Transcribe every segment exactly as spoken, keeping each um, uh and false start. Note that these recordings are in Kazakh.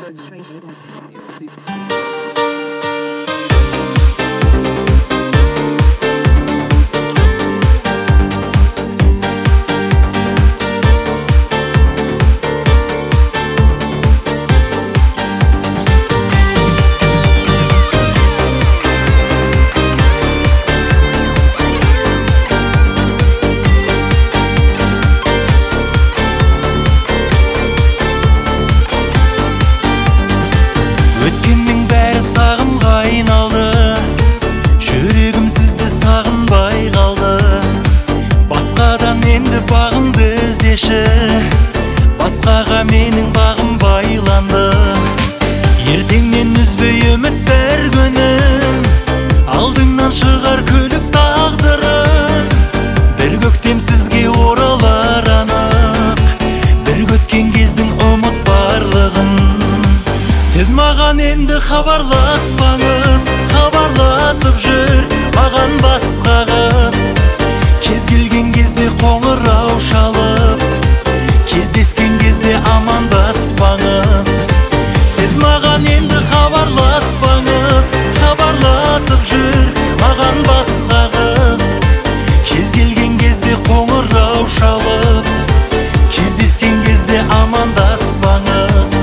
Өткеннің бәрі сағымға айналды, жүрегім сізді сағынбай қалды. Басқадан енді бағымды іздеші, басқаға менің бағым байланды. Ертеңнен үзбей үміт бір күнім, алдыңнан шығар көлік тағдырым. Бір көктем сізге оралар анық, бір көткен кездің ұмыт барлығын. Сіз маған енді хабарласпаңыз, хабарласып жүр маған басқа қыз. Кез келген кезде қоңырау шалып, кездескен кезде амандаспаңыз. Сіз маған енді хабарласпаңыз, хабарласып жүр маған басқа қыз. Кез келген кезде қоңырау шалып, кездескен кезде амандаспаңыз.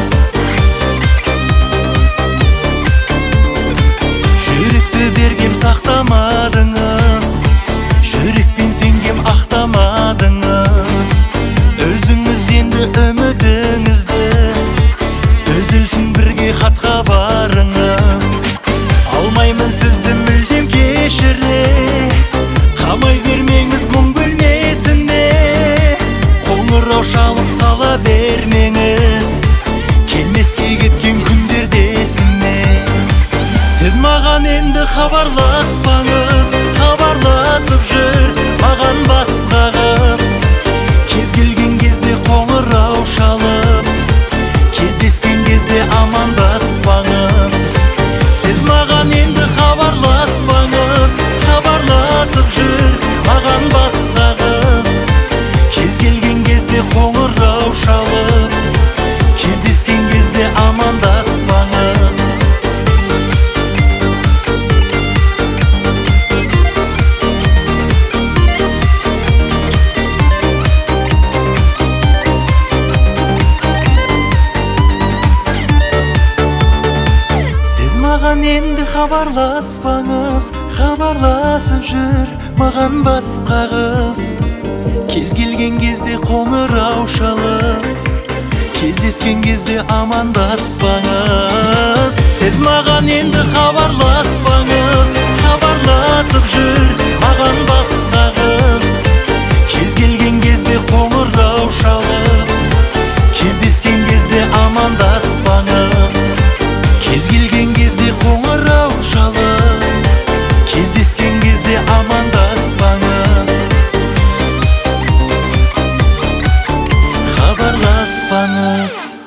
Бергем сақтамадыңыз, жүрекпен сенгем ақтамадыңыз. Өзіңіз енді үмітіңізді, үзілсін бірге хатқа барыңыз. Алмаймын сізді мүлдем кешіре, қамай бермеңіз мұң бөлмесіне. Қоңырау шалып сала бермеңіз, келмеске кеткен күндерде есіме. Сіз маған енді хабарласпаңыз, хабарласып жүр маған басқа қыз. Кез келген кезде қоңырау шалып, кездескен кезде амандаспаңыз. Сіз маған енді хабарласпаңыз, хабарласып жүр маған басқа қыз. Кез келген кезде қоңырау шалып, кездескен кезде амандаспаңыз. Маған енді хабарласпаңыз, хабарласып жүр маған басқа қыз. Кез келген кезде қоңырау шалып, кездескен кезде амандаспаңыз. Сіз маған енді хабарласпаңыз, хабарласып жүр маған басқа қыз. Кез келген кезде қоңырау шалып, кездескен кезде амандаспаңыз. Кез келген кезде қоңырау шалып, кездескен кезде амандаспаңыз. Хабарласпаңыз.